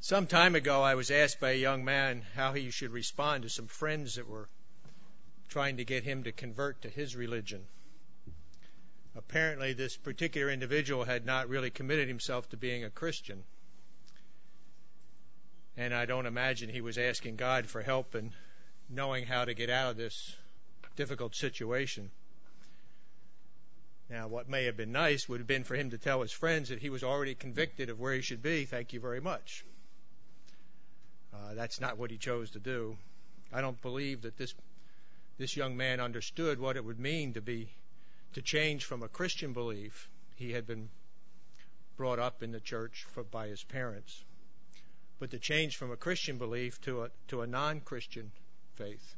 Some time ago, I was asked by a young man how he should respond to some friends that were trying to get him to convert to his religion. Apparently, this particular individual had not really committed himself to being a Christian. And I don't imagine he was asking God for help in knowing how to get out of this difficult situation. Now, what may have been nice would have been for him to tell his friends that he was already convicted of where he should be. Thank you very much. That's not what he chose to do. I don't believe that this young man understood what it would mean to change from a Christian belief. He had been brought up in the church by his parents, but to change from a Christian belief to a non-Christian faith.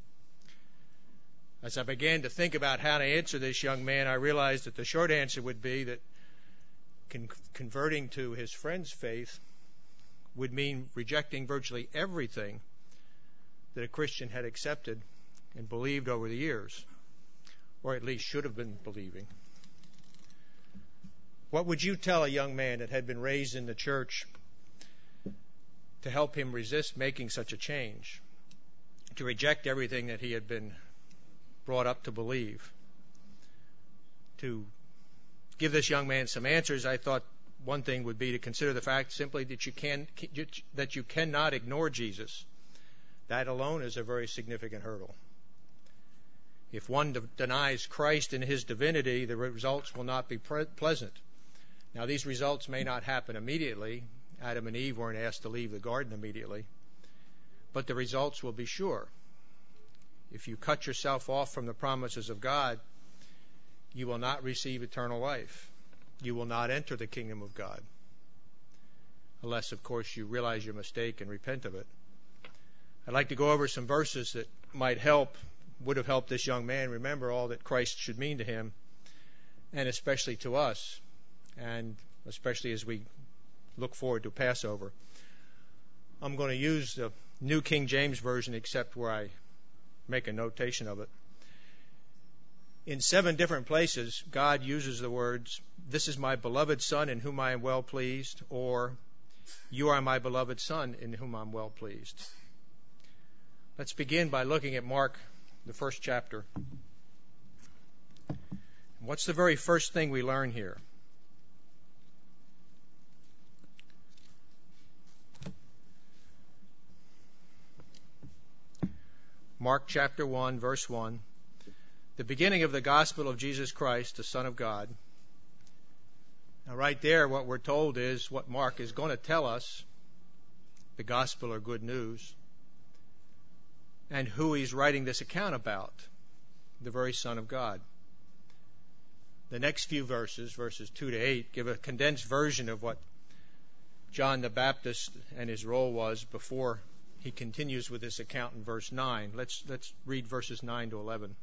As I began to think about how to answer this young man, I realized that the short answer would be that converting to his friend's faith would mean rejecting virtually everything that a Christian had accepted and believed over the years, or at least should have been believing. What would you tell a young man that had been raised in the church to help him resist making such a change, to reject everything that he had been brought up to believe? To give this young man some answers, I thought one thing would be to consider the fact simply that you cannot ignore Jesus. That alone is a very significant hurdle. If one denies Christ and his divinity, the results will not be pleasant. Now, these results may not happen immediately. Adam and Eve weren't asked to leave the garden immediately. But the results will be sure. If you cut yourself off from the promises of God, you will not receive eternal life. You will not enter the kingdom of God. Unless, of course, you realize your mistake and repent of it. I'd like to go over some verses that would have helped this young man remember all that Christ should mean to him, and especially to us, and especially as we look forward to Passover. I'm going to use the New King James Version, except where I make a notation of it. In 7 different places, God uses the words, "This is my beloved Son in whom I am well pleased," or "You are my beloved Son in whom I'm well pleased." Let's begin by looking at Mark, the first chapter. What's the very first thing we learn here? Mark chapter 1, verse 1. The beginning of the gospel of Jesus Christ, the Son of God. Now right there, what we're told is what Mark is going to tell us, the gospel or good news, and who he's writing this account about, the very Son of God. The next few verses, verses 2 to 8, give a condensed version of what John the Baptist and his role was before he continues with this account in verse 9. Let's read verses 9 to 11.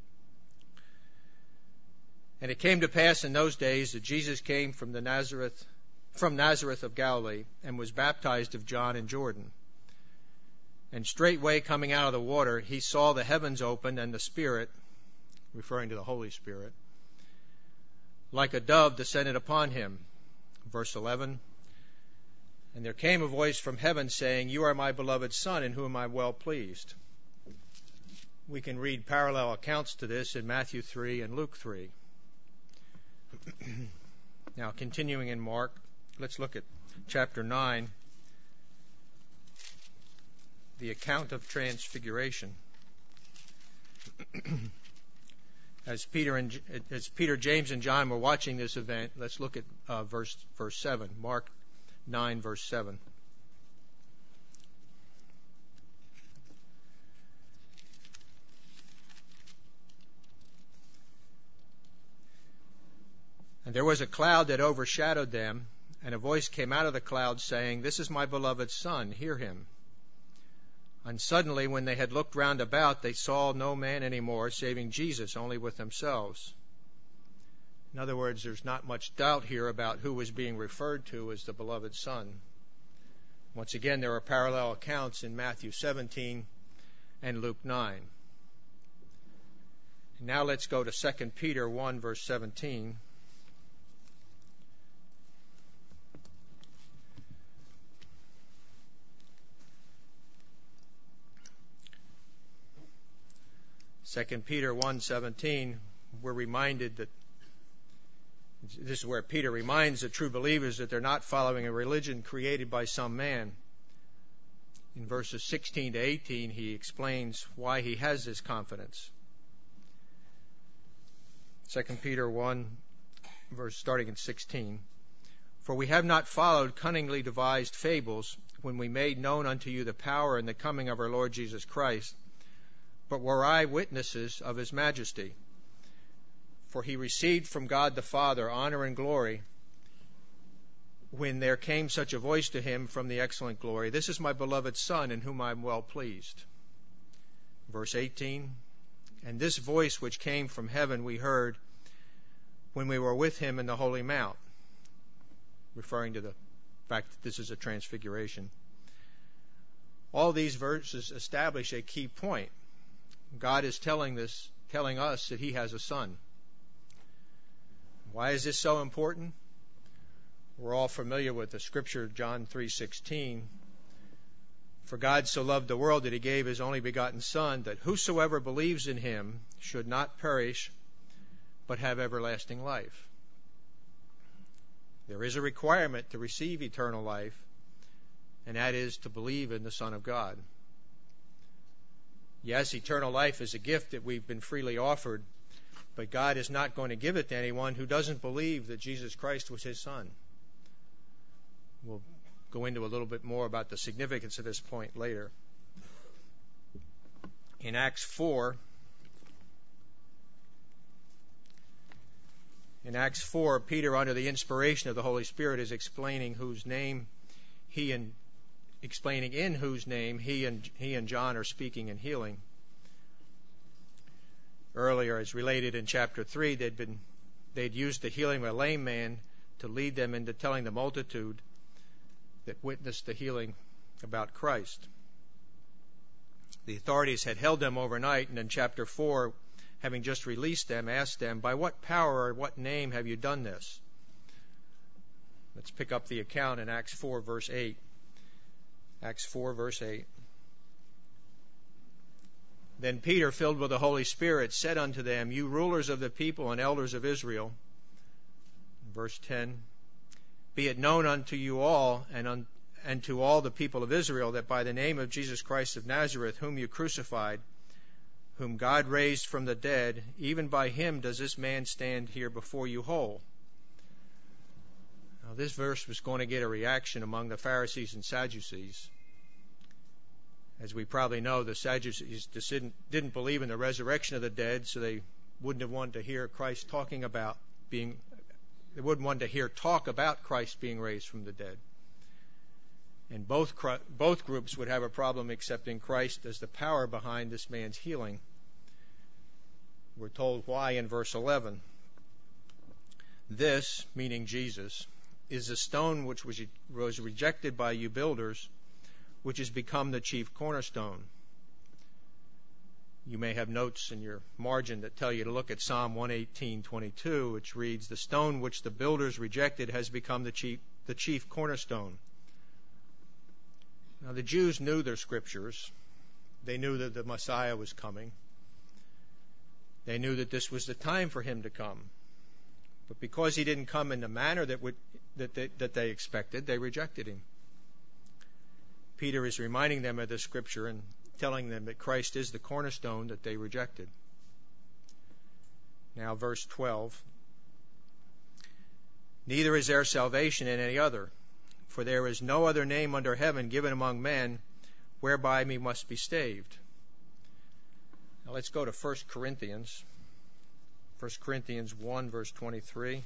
And it came to pass in those days that Jesus came from Nazareth of Galilee, and was baptized of John in Jordan. And straightway coming out of the water, he saw the heavens opened, and the Spirit, referring to the Holy Spirit, like a dove descended upon him. Verse 11. And there came a voice from heaven saying, "You are my beloved Son, in whom I am well pleased." We can read parallel accounts to this in Matthew 3 and Luke 3. Now, continuing in Mark, let's look at chapter 9, the account of transfiguration. As Peter, James, and John were watching this event, let's look at verse 7. Mark 9, verse 7. And there was a cloud that overshadowed them, and a voice came out of the cloud saying, "This is my beloved Son, hear him." And suddenly, when they had looked round about, they saw no man any more, saving Jesus, only with themselves. In other words, there's not much doubt here about who was being referred to as the beloved Son. Once again, there are parallel accounts in Matthew 17 and Luke 9. And now let's go to 2 Peter 1, verse 17. 2 Peter 1:17, we're reminded that this is where Peter reminds the true believers that they're not following a religion created by some man. In verses 16 to 18, he explains why he has this confidence. 2 Peter 1, starting at 16. For we have not followed cunningly devised fables when we made known unto you the power and the coming of our Lord Jesus Christ, but were eyewitnesses of his majesty. For he received from God the Father honor and glory when there came such a voice to him from the excellent glory, This is my beloved Son, in whom I am well pleased. Verse 18, And this voice which came from heaven we heard when we were with him in the holy mount, referring to the fact that this is a transfiguration. All these verses establish a key point. God is telling us that he has a son. Why is this so important? We're all familiar with the scripture, John 3:16. For God so loved the world that he gave his only begotten Son, that whosoever believes in him should not perish, but have everlasting life. There is a requirement to receive eternal life, and that is to believe in the Son of God. Yes, eternal life is a gift that we've been freely offered, but God is not going to give it to anyone who doesn't believe that Jesus Christ was his Son. We'll go into a little bit more about the significance of this point later. In Acts 4, Peter, under the inspiration of the Holy Spirit, is explaining in whose name he and John are speaking and healing. Earlier, as related in chapter 3, they'd used the healing of a lame man to lead them into telling the multitude that witnessed the healing about Christ. The authorities had held them overnight, and in chapter 4, having just released them, asked them, By what power or what name have you done this? Let's pick up the account in Acts 4, verse 8. Acts 4, verse 8. Then Peter, filled with the Holy Spirit, said unto them, You rulers of the people and elders of Israel. Verse 10. Be it known unto you all and to all the people of Israel that by the name of Jesus Christ of Nazareth, whom you crucified, whom God raised from the dead, even by him does this man stand here before you whole. Now, this verse was going to get a reaction among the Pharisees and Sadducees. As we probably know, the Sadducees didn't believe in the resurrection of the dead, so they wouldn't have wanted to hear Christ talking about They wouldn't want to hear talk about Christ being raised from the dead. And both groups would have a problem accepting Christ as the power behind this man's healing. We're told why in verse 11. This, meaning Jesus, is the stone which was rejected by you builders, which has become the chief cornerstone. You may have notes in your margin that tell you to look at Psalm 118:22, which reads, The stone which the builders rejected has become the chief cornerstone. Now, the Jews knew their scriptures. They knew that the Messiah was coming. They knew that this was the time for him to come. But because he didn't come in the manner that they expected, they rejected him. Peter is reminding them of the scripture and telling them that Christ is the cornerstone that they rejected. Now, verse 12. Neither is there salvation in any other, for there is no other name under heaven given among men whereby we must be saved. Now let's go to 1 Corinthians. 1 Corinthians 1, verse 23.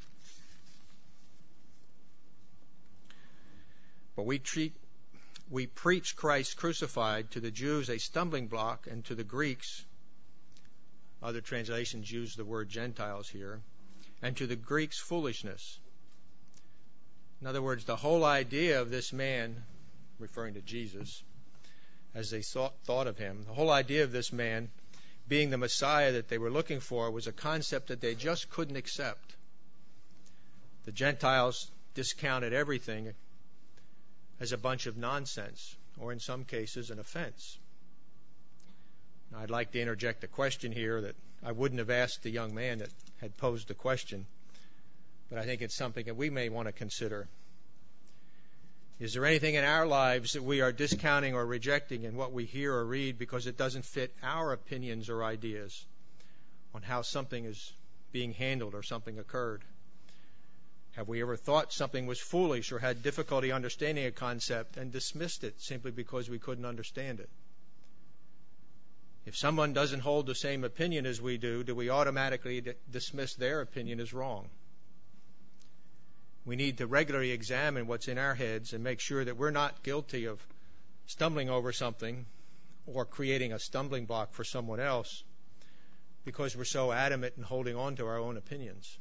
But we preach Christ crucified, to the Jews a stumbling block, and to the Greeks, other translations use the word Gentiles here, and to the Greeks foolishness. In other words, the whole idea of this man, referring to Jesus, as they thought of him, the whole idea of this man being the Messiah that they were looking for was a concept that they just couldn't accept. The Gentiles discounted everything as a bunch of nonsense, or in some cases an offense. I'd like to interject a question here that I wouldn't have asked the young man that had posed the question, but I think it's something that we may want to consider. Is there anything in our lives that we are discounting or rejecting in what we hear or read because it doesn't fit our opinions or ideas on how something is being handled or something occurred? Have we ever thought something was foolish or had difficulty understanding a concept and dismissed it simply because we couldn't understand it? If someone doesn't hold the same opinion as we do we automatically dismiss their opinion as wrong? We need to regularly examine what's in our heads and make sure that we're not guilty of stumbling over something or creating a stumbling block for someone else because we're so adamant in holding on to our own opinions.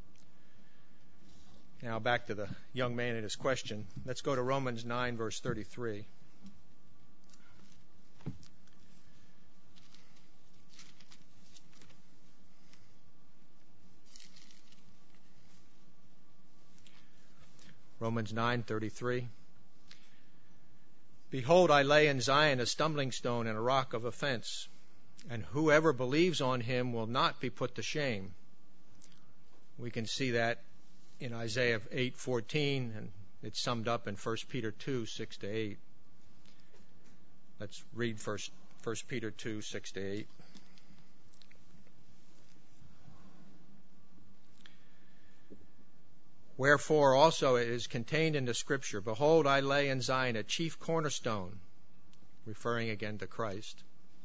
Now back to the young man and his question. Let's go to Romans 9, verse 33. Romans 9:33. Behold, I lay in Zion a stumbling stone and a rock of offense, and whoever believes on him will not be put to shame. We can see that in Isaiah 8:14, and it's summed up in 1 Peter 2, 6-8. Let's read 1 Peter 2, 6-8. Wherefore also it is contained in the Scripture, Behold, I lay in Zion a chief cornerstone, referring again to Christ.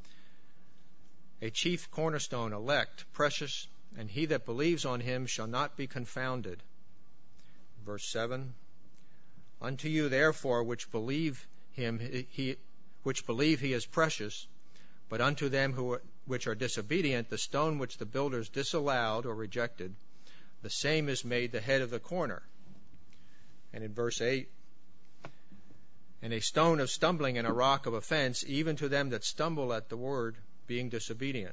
A chief cornerstone, elect, precious, and he that believes on him shall not be confounded. Verse 7, Unto you therefore which believe him, he is precious, but unto them which are disobedient, the stone which the builders disallowed or rejected, the same is made the head of the corner. And in verse 8, And a stone of stumbling and a rock of offense, even to them that stumble at the word, being disobedient.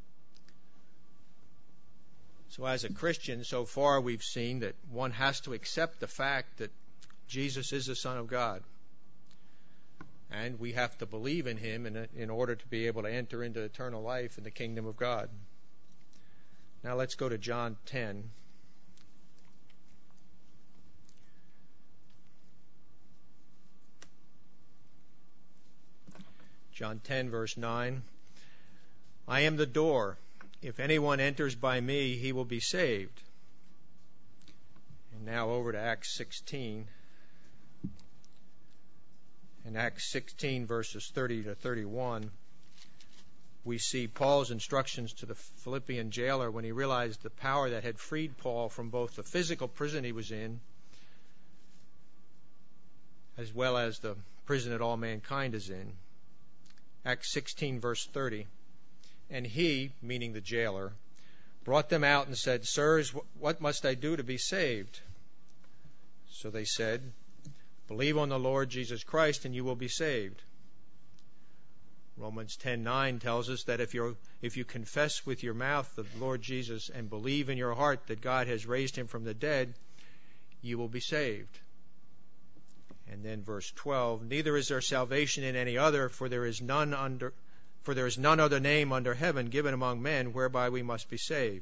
So as a Christian, so far we've seen that one has to accept the fact that Jesus is the Son of God. And we have to believe in him in order to be able to enter into eternal life in the kingdom of God. Now let's go to John 10. John 10, verse 9. I am the door. If anyone enters by me, he will be saved. And now over to Acts 16. In Acts 16, verses 30 to 31, we see Paul's instructions to the Philippian jailer when he realized the power that had freed Paul from both the physical prison he was in as well as the prison that all mankind is in. Acts 16, verse 30. And he, meaning the jailer, brought them out and said, Sirs, what must I do to be saved? So they said, Believe on the Lord Jesus Christ and you will be saved. Romans 10:9 tells us that if you confess with your mouth the Lord Jesus and believe in your heart that God has raised him from the dead, you will be saved. And then verse 12, Neither is there salvation in any other, for there is none other name under heaven given among men whereby we must be saved.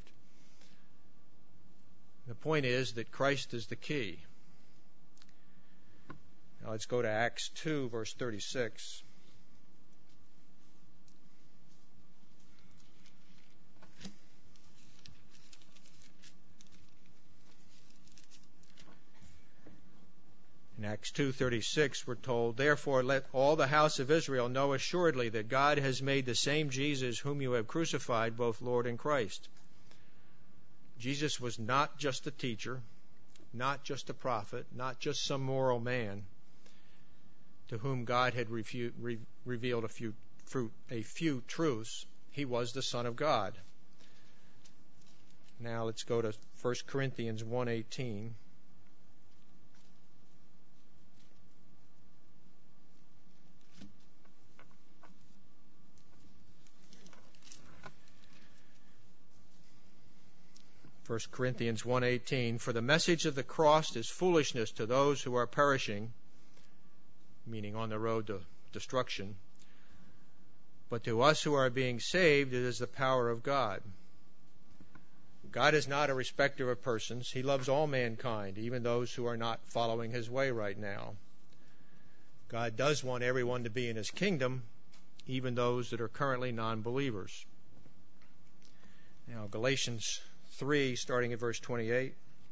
The point is that Christ is the key. Now let's go to Acts 2, verse 36. In Acts 2:36 we're told, Therefore let all the house of Israel know assuredly that God has made the same Jesus whom you have crucified, both Lord and Christ. Jesus was not just a teacher, not just a prophet, not just some moral man to whom God had revealed a few truths. He was the Son of God. Now let's go to 1 Corinthians 1:18. First Corinthians 1:18, For the message of the cross is foolishness to those who are perishing, meaning on the road to destruction. But to us who are being saved, it is the power of God. God is not a respecter of persons. He loves all mankind, even those who are not following His way right now. God does want everyone to be in His kingdom, even those that are currently non-believers. Now, Galatians 3, starting at verse 28.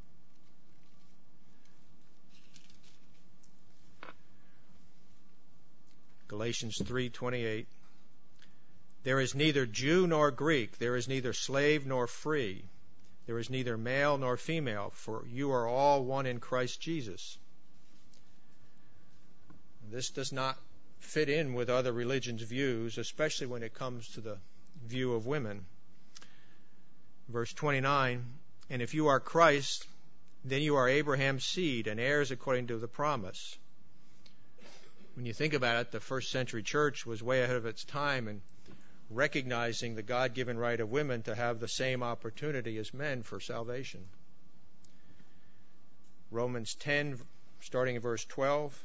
Galatians 3:28. There is neither Jew nor Greek, there is neither slave nor free, there is neither male nor female, for you are all one in Christ Jesus. This does not fit in with other religions' views, especially when it comes to the view of women. Verse 29, and if you are Christ, then you are Abraham's seed and heirs according to the promise. When you think about it, the first century church was way ahead of its time in recognizing the God-given right of women to have the same opportunity as men for salvation. Romans 10, starting in verse 12.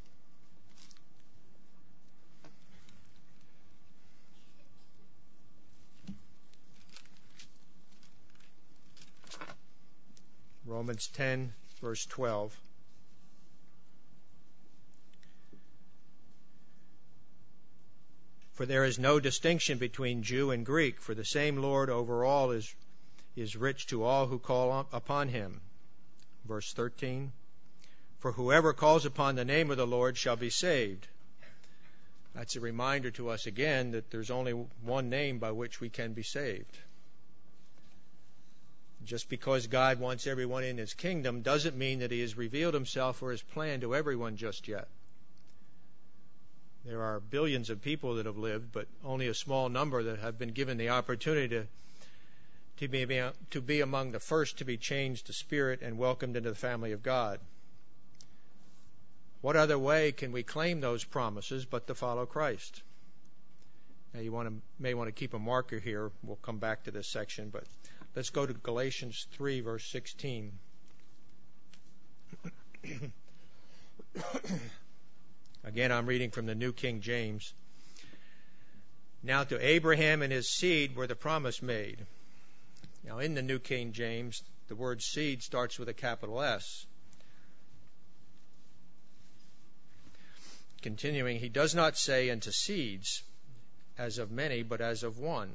Romans 10, verse 12. For there is no distinction between Jew and Greek, for the same Lord over all is rich to all who call upon Him. Verse 13. For whoever calls upon the name of the Lord shall be saved. That's a reminder to us again that there's only one name by which we can be saved. Just because God wants everyone in His kingdom doesn't mean that He has revealed Himself or His plan to everyone just yet. There are billions of people that have lived, but only a small number that have been given the opportunity to be among the first to be changed to spirit and welcomed into the family of God. What other way can we claim those promises but to follow Christ? Now you may want to keep a marker here. We'll come back to this section, but let's go to Galatians 3, verse 16. Again, I'm reading from the New King James. Now to Abraham and his seed were the promise made. Now in the New King James, the word seed starts with a capital S. Continuing, he does not say unto seeds, as of many, but as of one.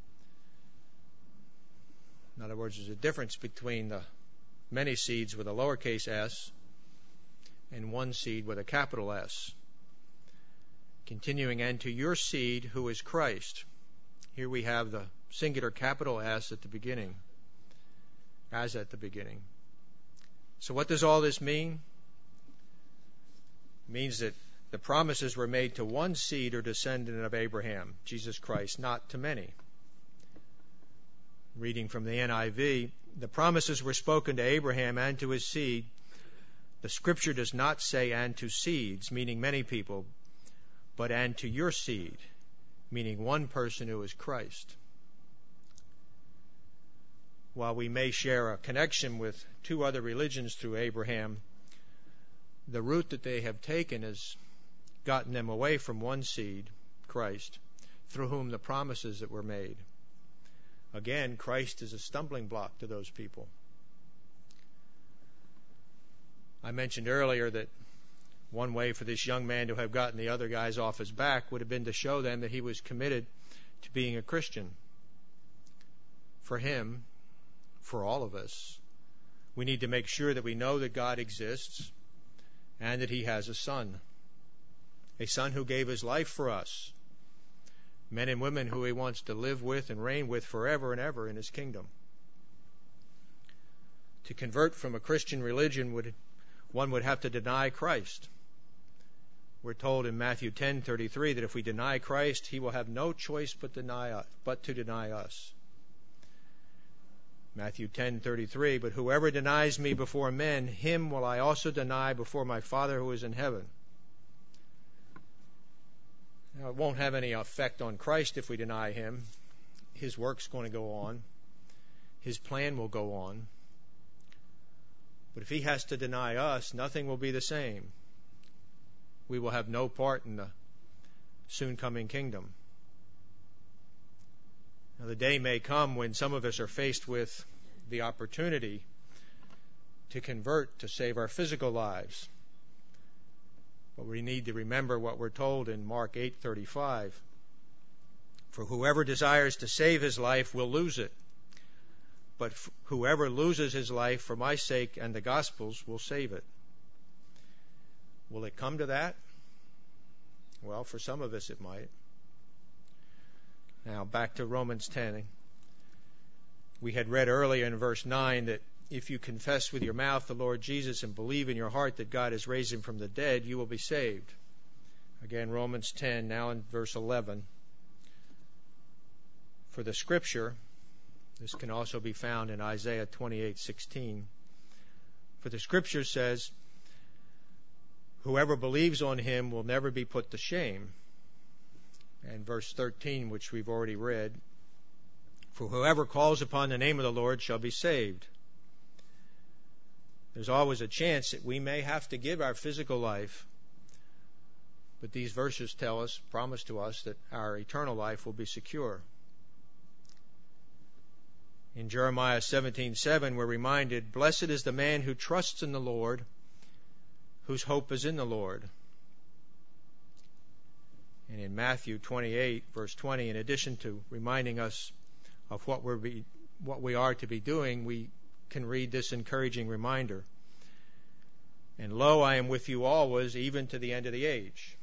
In other words, there's a difference between the many seeds with a lowercase s and one seed with a capital S. Continuing, and to your seed who is Christ. Here we have the singular capital S at the beginning, as at the beginning. So what does all this mean? It means that the promises were made to one seed or descendant of Abraham, Jesus Christ, not to many. Reading from the NIV, the promises were spoken to Abraham and to his seed. The Scripture does not say and to seeds, meaning many people, but and to your seed, meaning one person who is Christ. While we may share a connection with two other religions through Abraham, the route that they have taken has gotten them away from one seed, Christ, through whom the promises that were made. Again, Christ is a stumbling block to those people. I mentioned earlier that one way for this young man to have gotten the other guys off his back would have been to show them that he was committed to being a Christian. For him, for all of us, we need to make sure that we know that God exists and that He has a Son who gave His life for us, men and women who He wants to live with and reign with forever and ever in His kingdom. To convert from a Christian religion one would have to deny Christ. We're told in Matthew 10:33 that if we deny Christ, He will have no choice but to deny us. Matthew 10:33, but whoever denies me before men, him will I also deny before my Father who is in heaven. Now, it won't have any effect on Christ if we deny Him. His work's going to go on. His plan will go on. But if He has to deny us, nothing will be the same. We will have no part in the soon coming kingdom. Now, the day may come when some of us are faced with the opportunity to convert to save our physical lives. But we need to remember what we're told in Mark 8:35. For whoever desires to save his life will lose it. But whoever loses his life for my sake and the gospel's will save it. Will it come to that? Well, for some of us it might. Now, back to Romans 10. We had read earlier in verse 9 that if you confess with your mouth the Lord Jesus and believe in your heart that God has raised him from the dead, you will be saved. Again, Romans 10, now in verse 11. For the Scripture, this can also be found in Isaiah 28:16. For the Scripture says, whoever believes on him will never be put to shame. And verse 13, which we've already read, for whoever calls upon the name of the Lord shall be saved. There's always a chance that we may have to give our physical life, but these verses tell us, promise to us, that our eternal life will be secure. In Jeremiah 17:7, we're reminded, blessed is the man who trusts in the Lord, whose hope is in the Lord. And in Matthew 28, verse 20, in addition to reminding us of what we are to be doing, we can read this encouraging reminder. And lo, I am with you always, even to the end of the age.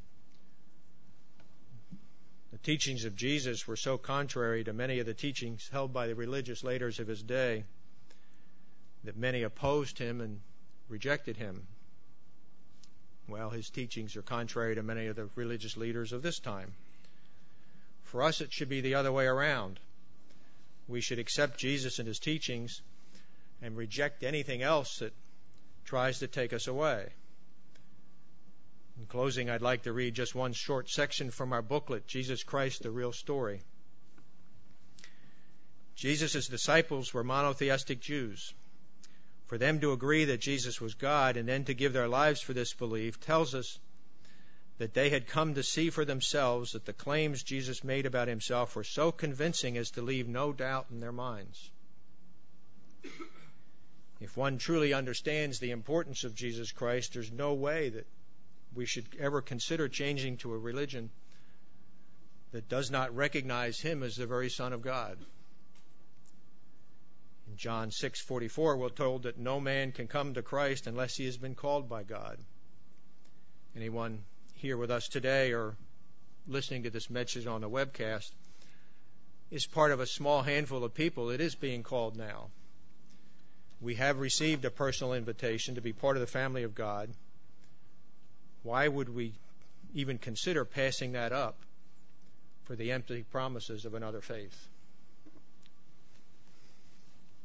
The teachings of Jesus were so contrary to many of the teachings held by the religious leaders of his day that many opposed him and rejected him. Well, his teachings are contrary to many of the religious leaders of this time. For us, it should be the other way around. We should accept Jesus and his teachings and reject anything else that tries to take us away. In closing, I'd like to read just one short section from our booklet, Jesus Christ, the Real Story. Jesus' disciples were monotheistic Jews. For them to agree that Jesus was God and then to give their lives for this belief tells us that they had come to see for themselves that the claims Jesus made about himself were so convincing as to leave no doubt in their minds. If one truly understands the importance of Jesus Christ, there's no way that we should ever consider changing to a religion that does not recognize him as the very Son of God. In John 6:44, we're told that no man can come to Christ unless he has been called by God. Anyone here with us today or listening to this message on the webcast is part of a small handful of people that is being called now. We have received a personal invitation to be part of the family of God. Why would we even consider passing that up for the empty promises of another faith?